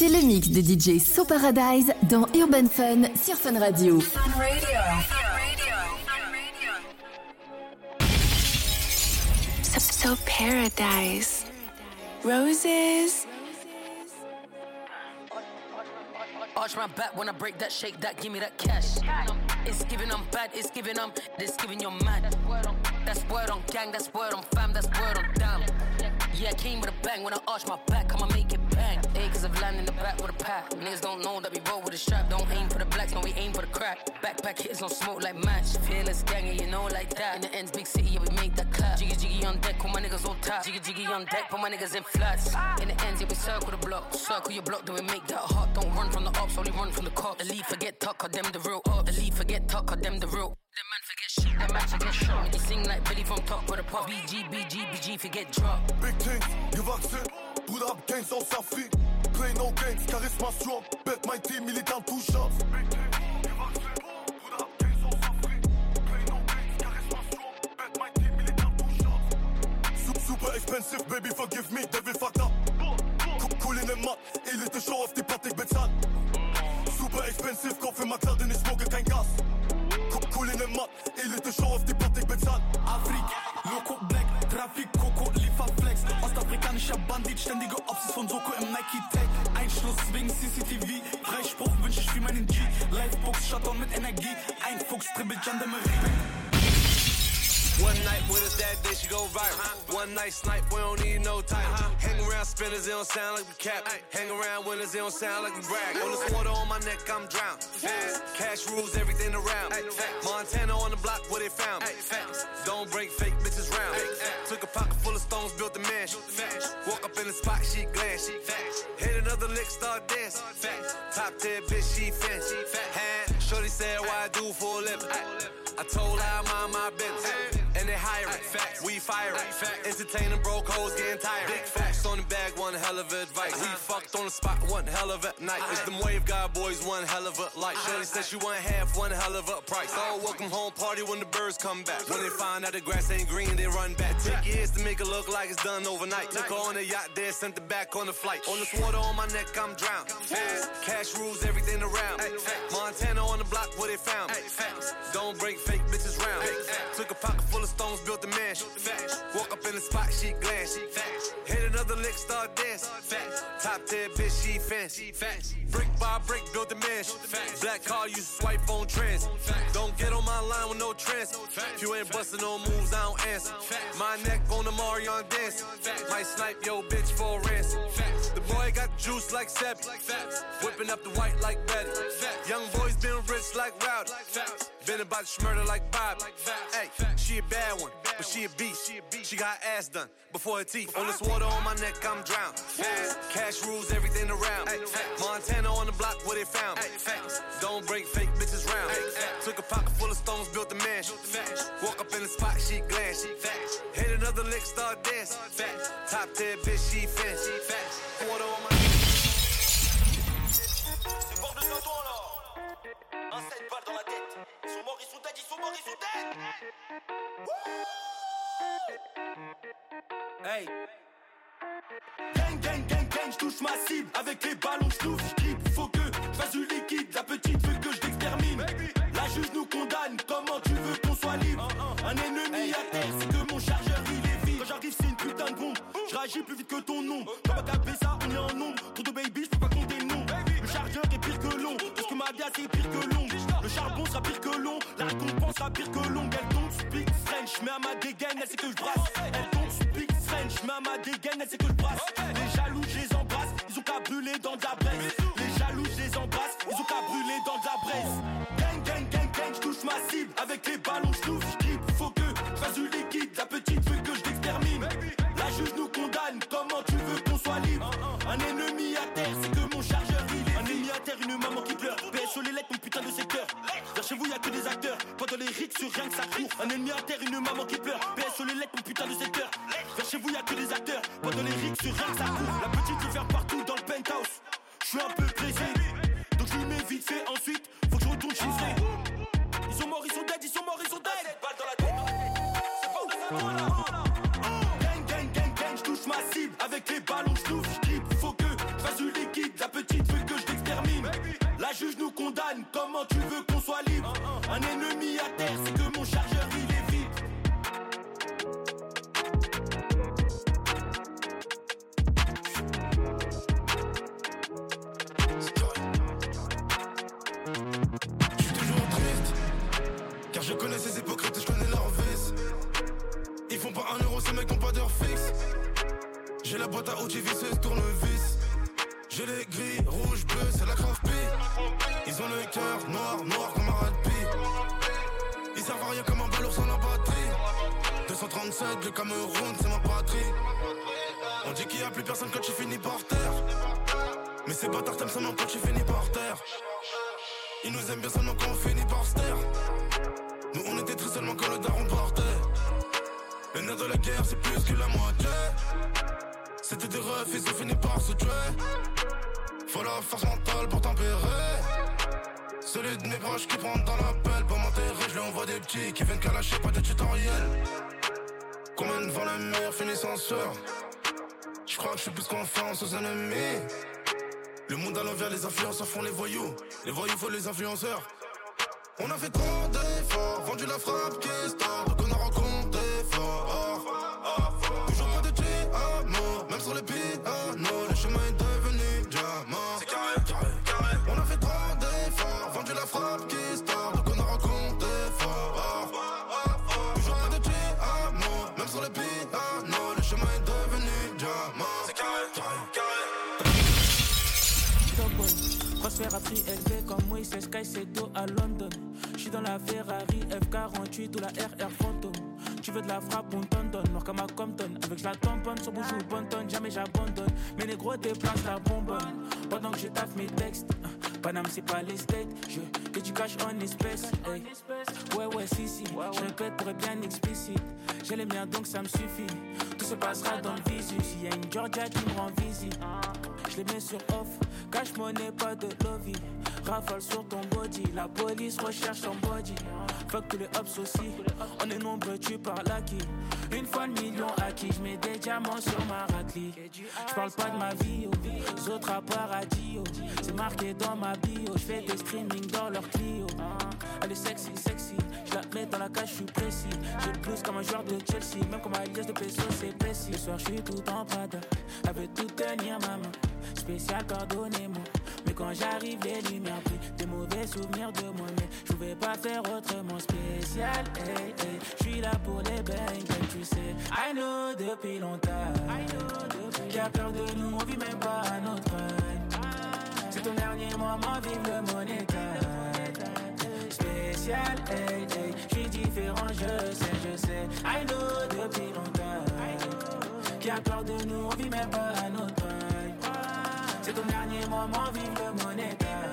C'est le mix de DJ So Paradise dans Urban Fun sur Fun Radio. Fun Radio. So Paradise. Roses. Arch my back when I break that, shake that, give me that cash. It's giving them bad, it's giving them, this giving your man. That's word on gang, that's word on fam, that's word on damn. Yeah, I came with a bang when I arch my back, I'ma make it bang. Acres of land in the back with a pack. Niggas don't know that we roll with a strap. Don't aim for the blacks, no, we aim for the crack. Backpack hitters don't smoke like match. Fearless gang, and you know like that. In the ends, big city, yeah, we make that clap. Jiggy jiggy on deck, put my niggas all top. Jiggy jiggy on deck, put my niggas in flats. In the ends, yeah, we circle the block. Circle your block, then we make that hot. Don't run from the ops, only run from the cops. The lead forget talk, cause them the real ops. The lead forget talk, cause them the real. Them man forget shit, them man forget shot. Make you sing like Billy from top with a pop. BG, forget drop. Big things, gewachsen, Bruder hab Gangs aus Afrique. Play no games, Charisma strong. Bet mein Team, militant Push-Ups. Big things, gewachsen, Bruder hab Gangs aus Afrique. Play no games, Charisma strong. Bet mein Team, militant Push-Ups. Super expensive, baby, forgive me, devil fucked up. Cool in dem Matt, Elite Show auf die Platte, ich bezahl. Super expensive, kaufe McLaren, ich smoke kein Gas. Cool in dem Matt, Elite Show auf die Platte, ich bezahl. Afrik, Loco Black, Trafik, Coco, Lieferflex. Ostafrikanischer Bandit, ständige Ops von Soko im Nike-Tag. Einschluss wegen CCTV, Freispruch wünsch ich wie meinen G. Livebox, Shutdown mit Energie, ein Fuchs, Triple Gendarmerie. One night with us that day, she go viral. One night snipe, we don't need no title. Hang around spinners, it don't sound like we cap. Hang around winners, it don't sound like we brag. On this water on my neck, I'm drowned. Cash rules everything around. Montana on the block where they found me. Don't break fake bitches round. Took a pocket full of stones, built a mansion. Walk up in the spot, she glance. Hit another lick, start dancing. Top tier bitch, she fancy. Shorty said, why I do for a living. I told her I mind my business. And they hire it, we fire it. Entertaining broke hoes getting tired. Big facts on the bag, one hell of advice. We fucked on the spot, one hell of a night. It's them wave guy boys, one hell of a light. Shorty said she want half, one hell of a price. Oh, welcome home party when the birds come back. When they find out the grass ain't green, they run back. Take years to make it look like it's done overnight. Took her on a yacht there, sent her back on the flight. On this water on my neck, I'm drowned. Cash rules everything around. Montana on the block where they found me. Don't break fake bitches round. Took a pocket full of stones, built a mansion. Walk up in the spot, she glance. Hit another lick, start dancing. Top tier bitch, she fancy. Brick by brick, built a mansion. Black car, you swipe on trends. Don't get on my line with no trends. If you ain't busting no moves, I don't answer. My neck on the Marion dancing. Might snipe yo bitch for a ransom. The boy got juice like Sebby. Whipping up the white like Betty. Young boys been rich like Rowdy. Been about to schmurder like Bob. Hey, she a bad one, but she a beast. She got ass done before her teeth. On this water on my neck, I'm drowned. Cash rules everything around. Montana on the block where they found me. Don't break fake bitches round. Took a pocket full of stones, built a mansion. Walk up in the spot, she glance. Hit another lick, start dancing. Top tier bitch, she fancy. Water on my neck. C'est bord de Saint-Ouen là. Un 7 balles dans la tête. Ils sont morts, ils sont dead, ils sont morts, ils sont dead. Hey. Gang, gang, gang, gang, j'touche ma cible. Avec les ballons, j'louvre, j'kip. Faut que j'fasse du liquide. La petite veut que j't'extermine. La juge nous condamne. Comment tu veux qu'on soit libre? Un ennemi à terre, c'est que mon chargeur il est vide. Quand j'arrive, c'est une putain de bombe. J'réagis plus vite que ton nom. J'pas pas taper ça, on est en nombre. Trop de baby, j'peux pas compter le nom. Le chargeur est pire que long. Parce que ma dia c'est pire que long. Le charbon sera pire que long. La récompense sera pire que long. Elle don't speak French, mais à ma dégaine, elle sait que je brasse. Elle don't speak French, mais à ma dégaine, elle sait que je brasse. Les jaloux, je les embrasse. Ils ont qu'à brûler dans de la braise. Les jaloux, je les embrasse. Ils ont qu'à brûler dans de la braise. Gang, gang, gang, gang, j'touche ma cible. Avec les ballons, j'louvre, j'kip. Faut que j'fasse du liquide. La petite veut que je t'extermine. La juge nous condamne. Comment tu veux qu'on soit libre? Un ennemi à terre, c'est que mon chargeur il est. Un ennemi à terre, une maman qui pleure. PS sur les lettres, mon putain de secteur. Vers chez vous, y'a que des acteurs. Pendant les rites, sur rien que ça court. Un ennemi à terre, une maman qui pleure. PS sur les lettres, mon putain de secteur. Vers chez vous, y'a que des acteurs. Pendant les rites, sur rien que ça court. La petite veut faire partout dans le penthouse. J'suis un peu pressé. Donc je lui mets vite fait. Ensuite, faut que je retourne chiffrer. Ils sont morts, ils sont dead, ils sont morts, ils sont dead. Cette balle dans la tête. C'est pas de ça, là. Gang, gang, gang, gang, j'touche ma cible. Avec les ballons, j'touffe, j'kip. Faut que j'fasse du liquide. La petite juge nous condamne, comment tu veux qu'on soit libre? Un ennemi à terre, c'est que mon chargeur il est vide. Je suis toujours triste, car je connais ces hypocrites et je connais leurs vices. Ils font pas 1 euro, ces mecs n'ont pas d'heure fixe. J'ai la boîte à outils visseuse, tournevis. J'ai les gris, rouge, bleu, c'est la craft beat. Ils ont le cœur noir, noir comme un rugby. Ils servent à rien comme un ballon sans la batterie. 237, le Cameroun, c'est ma patrie. On dit qu'il y a plus personne quand tu finis par terre. Mais ces bâtards t'aiment seulement quand tu finis par terre. Ils nous aiment bien seulement quand on finit par se taire. Nous on était tristes seulement quand le daron partait. Le nerf de la guerre c'est plus que la moitié. C'était des refs, ils ont fini par se tuer. Faut la force mentale pour tempérer. Celui de mes proches qui prend dans la pelle pour m'enterrer. Je lui envoie des petits qui viennent calacher, pas de tutoriel. Combien de fois le meilleur finit sans sueur. Je crois que je fais plus confiance aux ennemis. Le monde à l'envers, les influenceurs font les voyous. Les voyous font les influenceurs. On a fait trop d'efforts, vendu la frappe qui est star. Donc on a rencontré fort. Toujours pas de amour, même sur les pianos. Le chemin est devenu diamant. C'est carré, carré, carré. On a fait trop d'efforts, vendu la frappe qui est star. Donc on a rencontré fort. Toujours pas de amour, même sur les pianos. Le chemin est devenu diamant. C'est carré, carré, carré. Transfert à prix élevé comme Moïse Sky, c'est dos à London. J'suis dans la Ferrari F48 ou la RR Phantom. Tu veux de la frappe, on t'en donne. Noir comme à Compton, avec la tamponne sur bouche ou bonne, jamais j'abandonne. Mais les gros déplacent la bonbonne. Pendant que je taffe mes textes, Paname c'est pas les steaks. Je fais du cash en espèces. Hey. Ouais, si. Je répète pour être bien explicite. J'ai les miens donc ça me suffit. Tout se passera dans le visu. S'il y a une Georgia qui me rend visite, je les mets sur off. Cash money, pas de lovey. Rafale sur ton body. La police recherche ton body. Fuck tous les hops aussi. On est nombreux, tu parles à qui? Une fois le million acquis. J'mets des diamants sur ma raclée. J'parle pas de ma vie, les autres à paradis. C'est marqué dans ma bio. J'fais des streamings dans leur Clio. Elle est sexy. J'la mets dans la cage, j'suis précis. J'ai le plus comme un joueur de Chelsea. Même comme Alias de Peso, c'est précis. Ce soir j'suis tout en Prada. Elle veut tout tenir ma main. Spécial, pardonnez-moi. Mais quand j'arrive, les lumières brillent. Des mauvais souvenirs de moi, mais je pouvais pas faire autrement. Spécial, hey. J'suis là pour les bangs, tu sais. I know depuis longtemps. Qui a peur de nous, on vit même pas à notre prime. C'est ton dernier moment, vive le monétaire. Spécial, hey. J'suis différent, je sais. I know depuis longtemps. Qui a peur de nous, on vit même pas à notre prime. C'est ton dernier moment, vive le monétaire.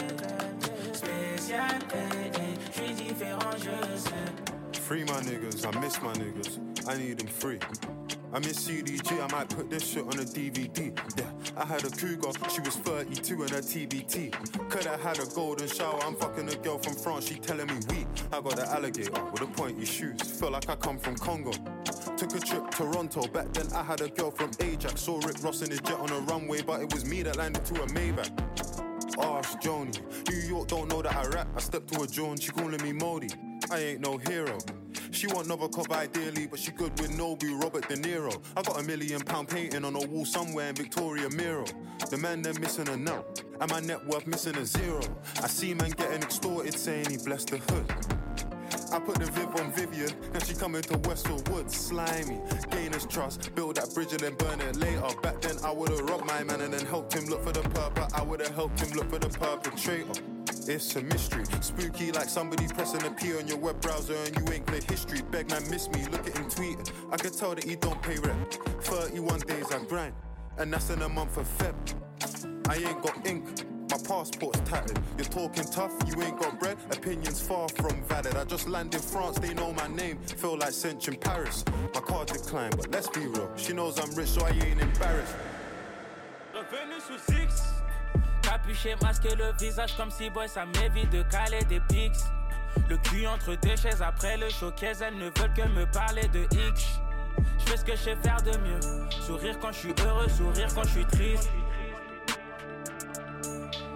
Spécial, j'suis différent, je sais. Free my niggas, I miss my niggas, I need them free. I miss CDG, I might put this shit on a DVD. Yeah, I had a cougar, she was 32 and her TBT. Coulda had a golden shower, I'm fucking a girl from France, she telling me we. I got the alligator with the pointy shoes, feel like I come from Congo. Took a trip to Toronto, back then I had a girl from Ajax. Saw Rick Ross in his jet on a runway, but it was me that landed to a Maybach. Ask Joni, New York don't know that I rap. I stepped to a John, she calling me Modi. I ain't no hero. She want another cop ideally, but she good with Nobu, Robert De Niro. I got £1 million painting on a wall somewhere in Victoria Miro. The man they're missing a nut, and my net worth missing a zero. I see man getting extorted saying he blessed the hood. I put the Viv on Vivian, now she coming to Westfield Woods. Slimy, gain his trust, build that bridge and then burn it later. Back then I would've robbed my man and then helped him look for the purple. I would've helped him look for the perpetrator. It's a mystery, spooky like somebody pressing a P on your web browser and you ain't clear history. Beg man miss me, look at him tweeting. I can tell that he don't pay rent. 31 days I grind, and that's in a month of Feb. I ain't got ink, my passport's tattered. You're talking tough, you ain't got bread. Opinions far from valid. I just landed in France, they know my name. Feel like Cinch in Paris. My card declined, but let's be real. She knows I'm rich, so I ain't embarrassed. Revenu sous Six. Capuché, masqué le visage comme si boy, ça m'évite de caler des pics. Le cul entre deux chaises après le showcase, elles ne veulent que me parler de X. Je fais ce que je sais faire de mieux. Sourire quand je suis heureux, sourire quand je suis triste.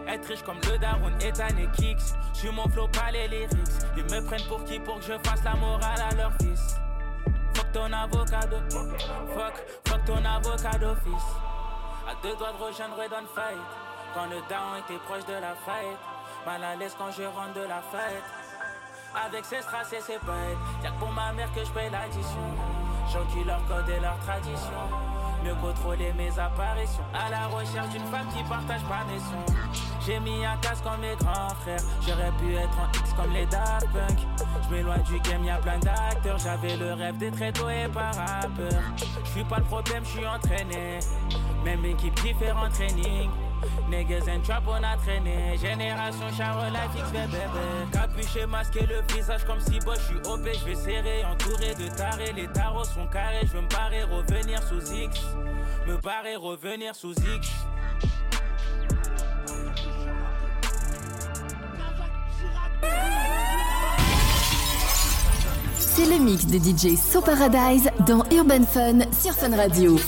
Être riche comme le daron, Ethan et Kicks. J'suis mon flow, pas les lyrics. Ils me prennent pour qui? Pour que je fasse la morale à leur fils. Fuck ton avocat fuck ton avocat d'office. À 2 doigts de rejoindre Redon Fight. Quand le down était proche de la fight. Mal à l'aise quand je rentre de la fête. Avec ses strass et ses bêtes. Y'a que pour ma mère que je paye l'addition. J'enquille leur code et leur tradition. Mieux contrôler mes apparitions. À la recherche d'une femme qui partage pas mes sons. J'ai mis un casque comme mes grands frères. J'aurais pu être en X comme les Daft Punk. J'm'éloigne du game, y'a plein d'acteurs. J'avais le rêve d'être étoilé par rappeur. J'suis pas le problème, j'suis entraîné. Même équipe, différent training. Niggas and trap, on a traîné. Génération Charo, life X, bébé. Capuché, masqué le visage comme si boss. J'suis OP, j'vais serrer, entouré de tarés. Les tarots sont carrés, j'veux me barrer, revenir sous X. Me barrer, revenir sous X. C'est le mix de DJ So Paradise dans Urban Fun sur Fun Radio.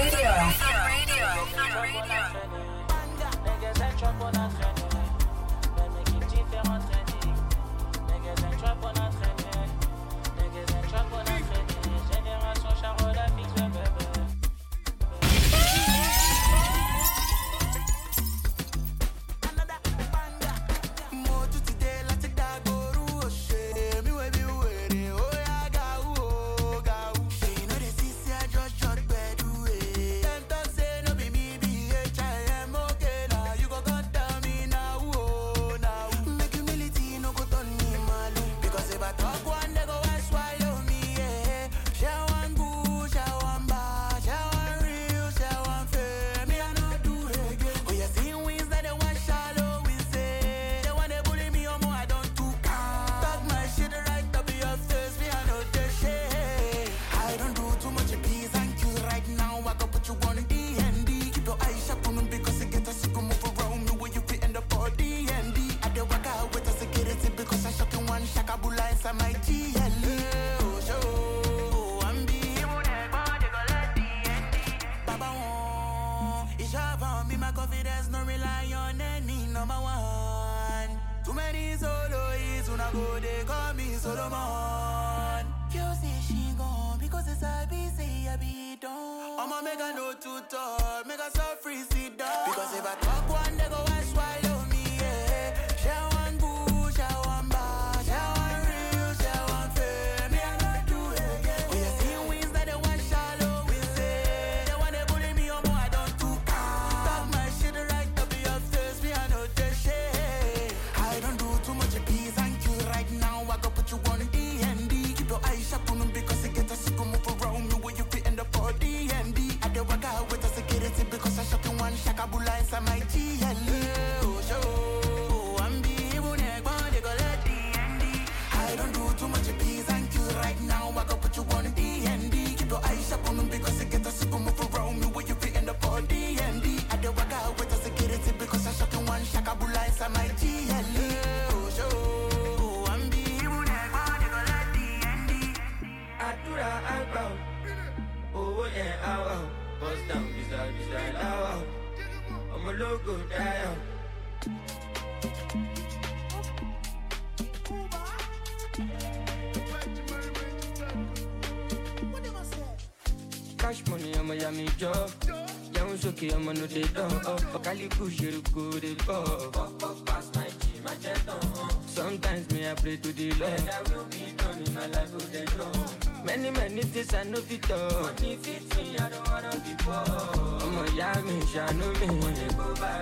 Cash money, I'm a yummy job. Young Shoki, I'm a no day dog. Okaliku, Shiruku, they go. Past my team, my jet on. Sometimes me, I pray to the Lord. I will be done in my life with the Lord. Many things I know fit up. Money fits me, I don't wanna be poor. I'm a yummy, shano me. Money go by,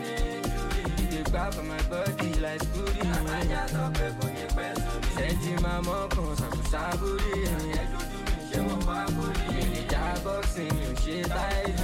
they grab on my body like Scooty. Senti my mom, I'm saburi. Boxing, you shit like me.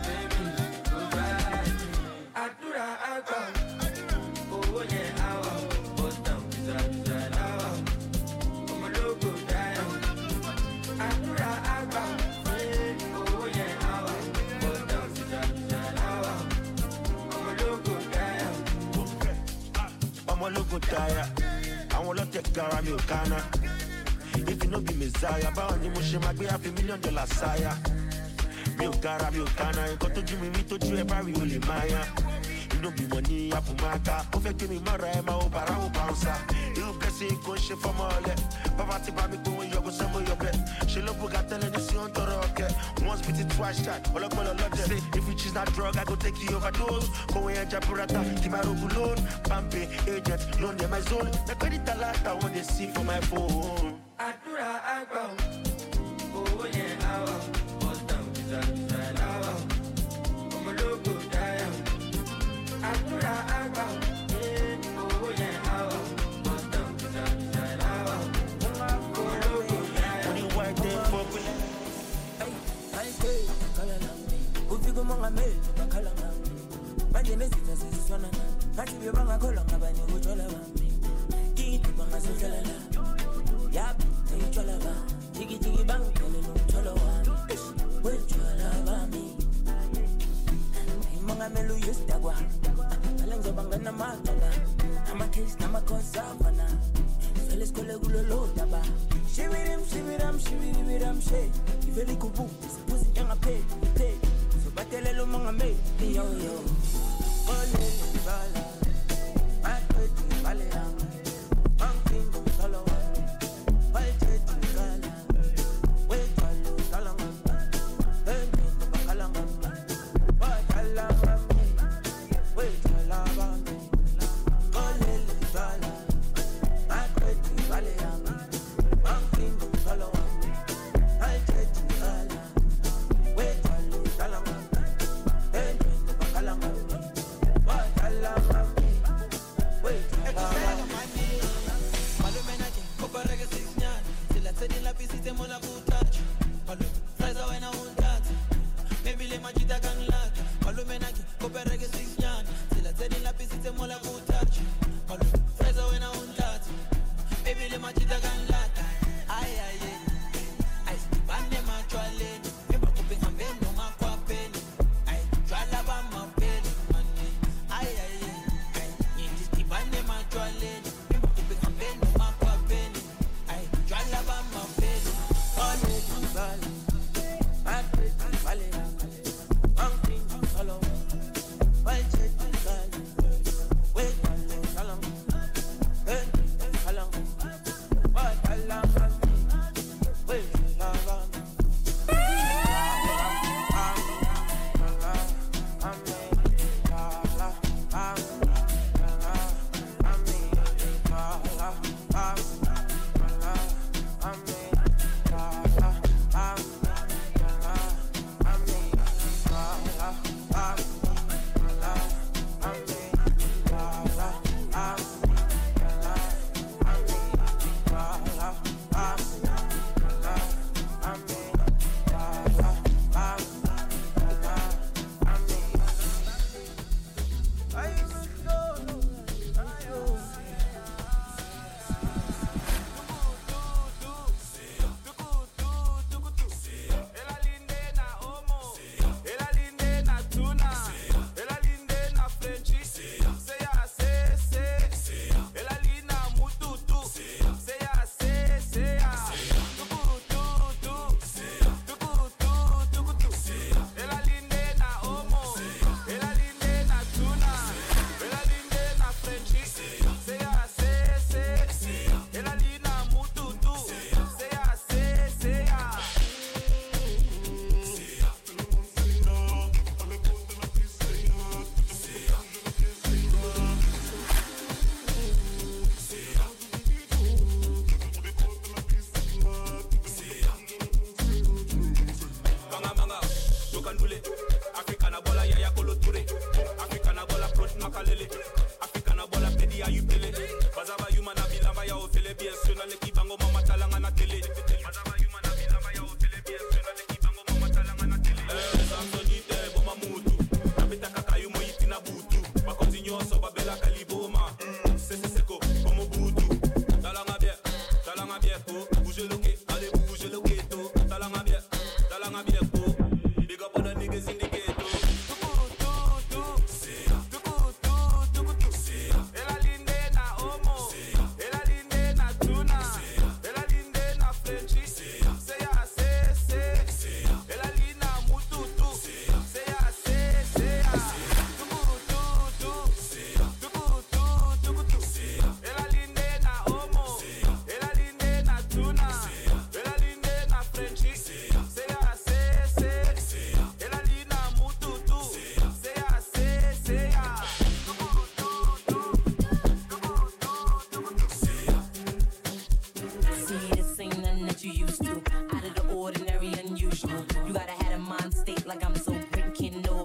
Adura, Alba. Oh, yeah, Awa. Bust down, bizarre, Awa. I'm a logo, down. Adura, Alba. Oh, yeah, Awa. Bust down, bizarre, Awa. I'm a logo, down. I'm a logo, down. I want to take care of you, Kana. If you no be Messiah, bow ni mo ṣe máa gbé $500,000 sáyà. Mi ò gara, mi ò kana, nǹkan tójú mi rí tójú ẹ bá rí o lè máa yá. no be money, apumaka. Ofe give me mara, ema o bara o bouncer. You blessing go shit for mole. Papa tipa me go yo go some your bet. She love buga tell any si on toroke. Once beat it twice shot. All up all lot say if you choose that drug, I go take you overdose. Go and japurata, timaro bulon, pampe, agent, loan them my zone. The credit a lot I want to see for my phone. Adura agba. Oh yeah, awa. Bust down, design awa. Come logo die. Adura agba. Oh yeah, awa. Bust down, design awa. Come logo die. When you white there for me. Hey, kalala. Ufigo manga me, kalala. Manje nezitha sesiswana. Ngathi bebanga khola ngabanye kujola bami. Kithi banga sohlala. Yap, ujola ba. Jigi jigi bang kole no jola wami. Ujola bami. Manga melu yustagwa. Alenzo banga na mataba. Ama case na makozavana. Sele skole gulolo daba. Shivirim she. Iveli kubu. Pussy nyanga pay. So batelelo manga me. Yo. Ole bala. I put bala. I'm king solo. Why take gala? Wait follow salama. Hey, bakalanga. What alama me? Wait alama me. Ole bala. I put bala. I'm king solo. I take gala. Wait follow salama. Hey, bakalanga.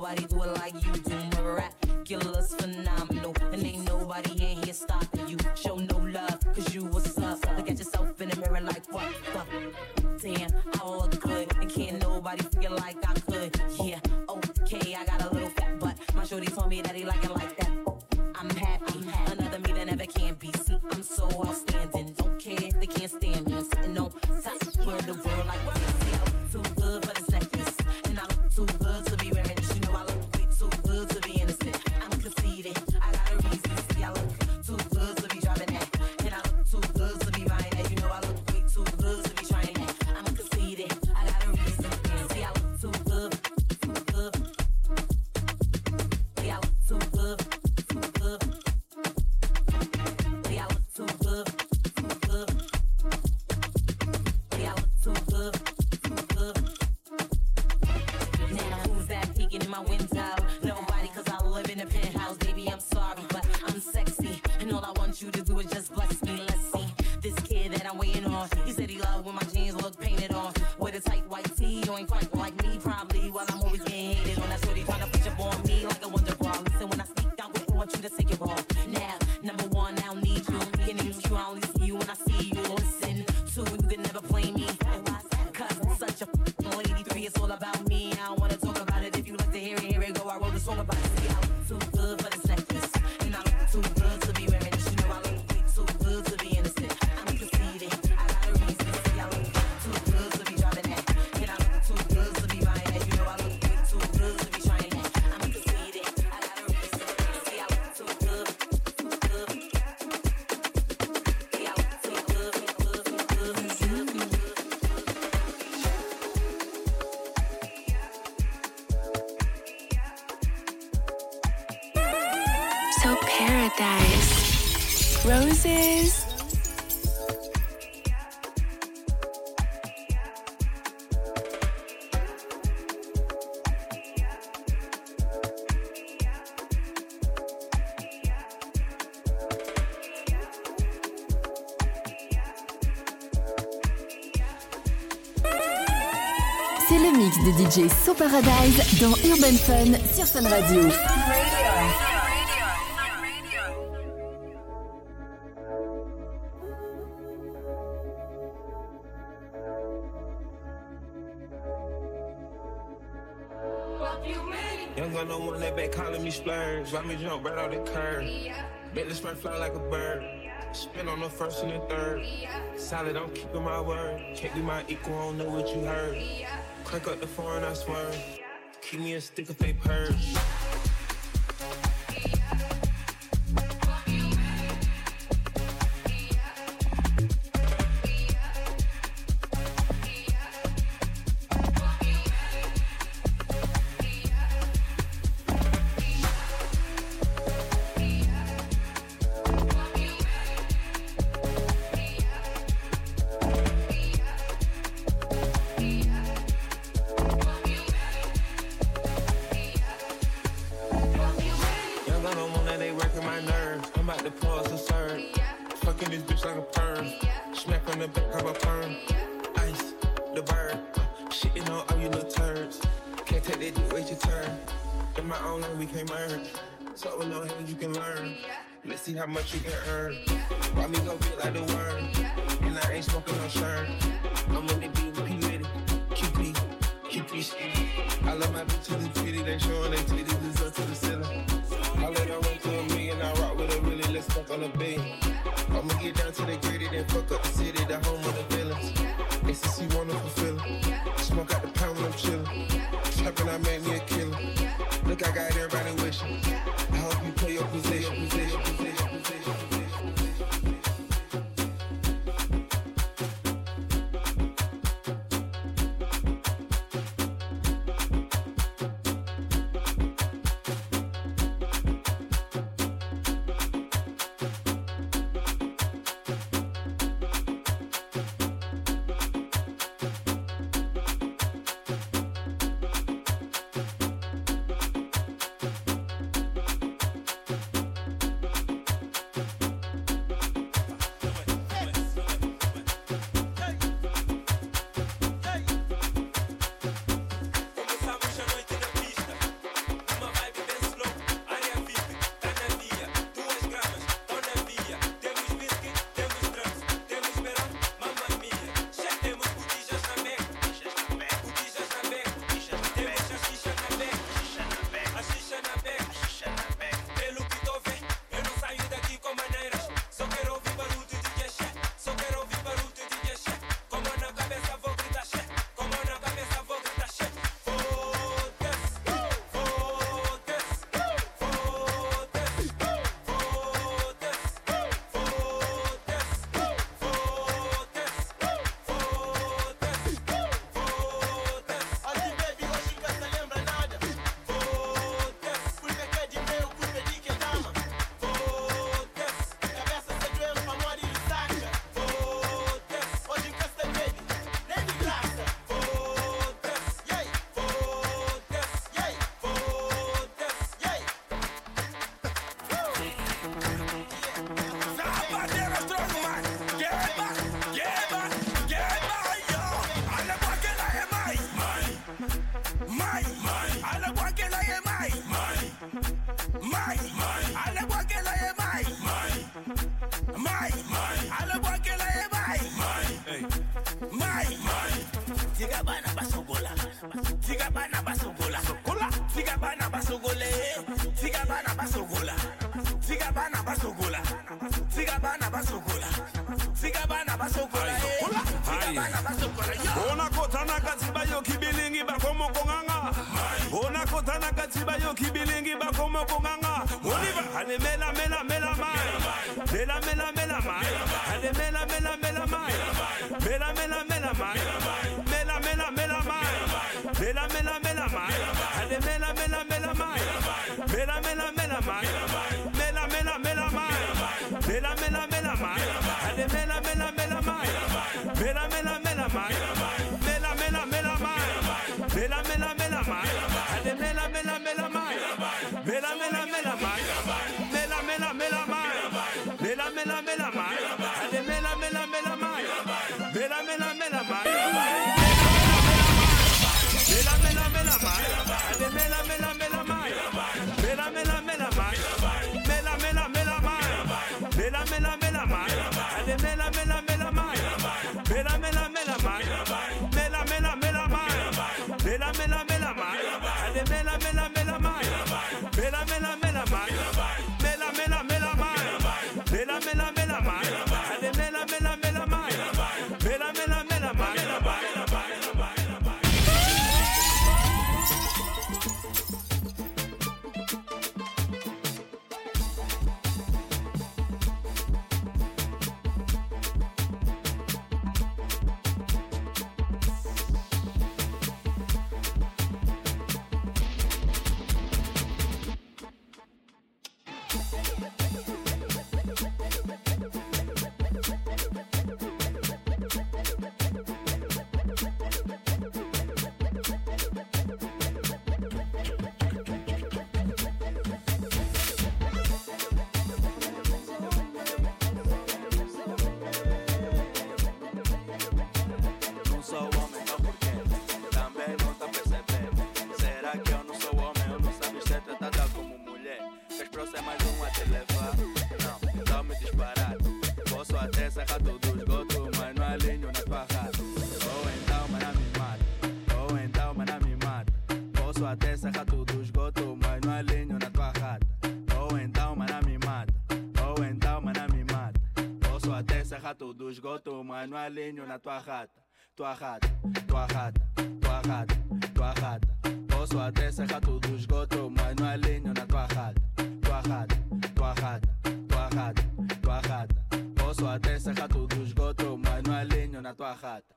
nobody do it like you do. Miraculous, phenomenal, and ain't nobody in here stopping you. Show no love, cause you was up. Look at yourself in the mirror like what the damn, I look good, and can't nobody feel like I could. Yeah, okay, I got a little fat butt. My shorty told me that he like it like that. I'm happy, another me that never can be. See, I'm so outstanding. Don't care if they can't stand me. I'm sitting on top of the world like what you see. I look too good for this necklace, and I look too good to be wearing this. You know I look way too good to be innocent. I'm conceited, I got a reason. See, I look too good to be driving that, and I look too good to be buying that. You know I look way too good to be trying that. I'm conceited, I got a reason. See, I look too good, too good. See, I look too good, too good. See, I look too good, too good. See, I look too good, too good. Now who's that peeking in my window? Nobody, cause I live in a penthouse. Baby, I'm sorry, but I'm sexy, and all I want you to do is just bless me. Let's see this kid that I'm waiting on. He said he loved when my jeans look painted on. With a tight white tee, you ain't quite like me, probably. While I'm always getting hated on. That's what he tryna push up on me like a wonder bra. Listen, when I speak, I wouldn't want you to take it wrong. Now, number one, I don't need you. Your name's Q, I only see you when I see you. Listen, two, you can never play me. Cause I'm such a lady. Three, it's all about me. I don't wanna talk about it. If you like to hear it go. I wrote a song about it. See, I look too good for this necklace, and I look too good to be wearing this. You know I look way too good to be innocent. I'm conceited, I got a reason. See, I look too good to be driving that, and I look too good to be buying that. You know I look way too good to be trying that. I'm conceited, I got a reason. See, I look too good, too good. See, I look too good, too good, too good, too good. So paradise. Roses. C'est le mix de DJ So Paradise dans Urban Fun sur Fun Radio. Young gun no one that back calling me splurge. Why me jump right out the curb? Bet the spring fly like a bird. Spin on the first and the third. Solid, I'm keeping my word. Can't be my equal, I don't know what you heard. Crank up the phone, I swear. Keep me a stick of fake purge. See how much you can earn. Why me go feel like the worm? And I ain't smoking no shirt. I'm on the beat with P. Litty. QP skinny. I love my bitches and pretty. They showing they titties is up to the ceiling. I let her run to $1 million. I rock with her really. Let's fuck on a billion. I'ma get down to the gritty. Then fuck up the city. The home of the villains. ACC wonderful feeling. Smoke out the pound when I'm chillin'. Trappin', I made me a killer. Look, I got everybody wishing. I hope you play your position. basogole, tigabana basogola, tigabana basogola, tigabana basogola, tigabana basogola, tigabana basogola. Ona kotana katiba yo kibilingi bakomo konganga. Ona kotana katiba yo kibilingi bakomo konganga. Oliva ale mela mela mela mai, mela mela mela mai, ale mela mela mela mai, mela mela mela mai, mela mela mela mai, mela mela mela mai, ale mela mela mela mai, mela mela mela mai, mela mela mela mai, mela mela mela mai, ale mela mela mela mai, mela mela mela mai, mela mela mela mai, mela mela mela mai, ale mela mela mela mai, mela mela mela mai, mela mela mela mai, mela mela mela mai, ale mela mela mela mai, mela mela mela mai, mela mela mela mai, ale mela mela mela mai, mela mela mela mai, mela mela mela mai, mela mela mela mai, ale mela mela mela mai, mela mela mela mai, mela mela mela mai, mela mela mela mai, ale mela mela mela mai, mela mela mela mai, mela mela mela mai, mela mela mela mai, ale mela mela mela mai, mela mela mela mai. Do esgoto, mas não alinho na tua rata, tua rata, tua rata, tua rata, tua rata. Posso até serrar tudo esgoto, mas não alinho na tua rata, tua rata, tua rata, tua rata, tua rata. Posso até serrar tudo esgoto, mas não alinho na tua rata.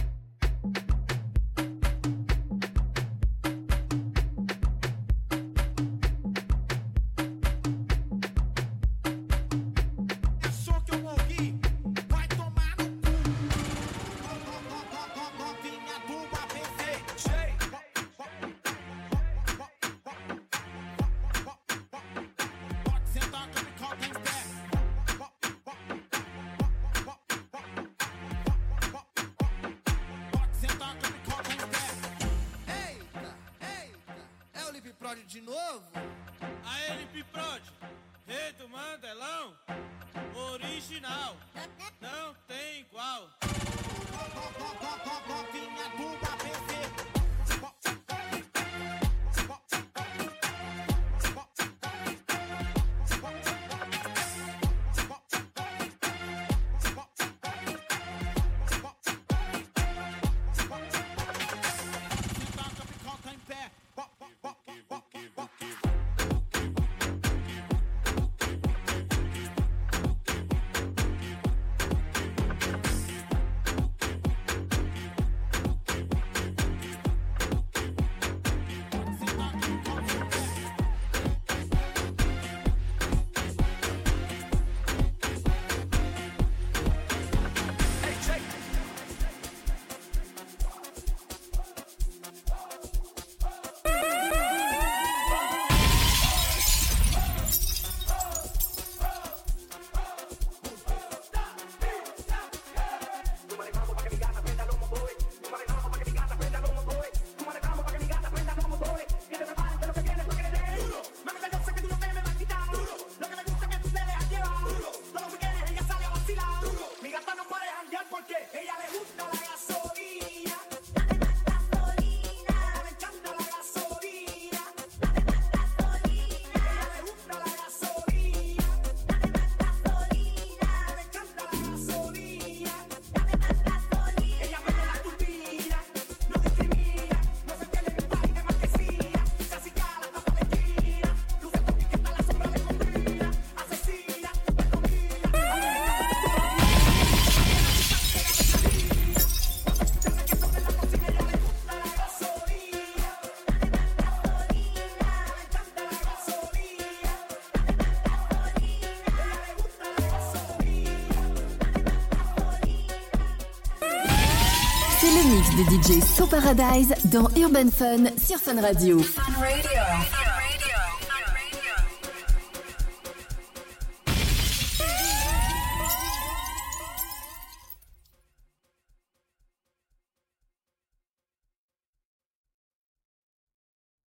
De novo? A LP Prod, rei do Mandelão, original, não tem igual. Vinha do ABC. mix de DJ So Paradise dans Urban Fun sur Fun Radio. Fun Radio.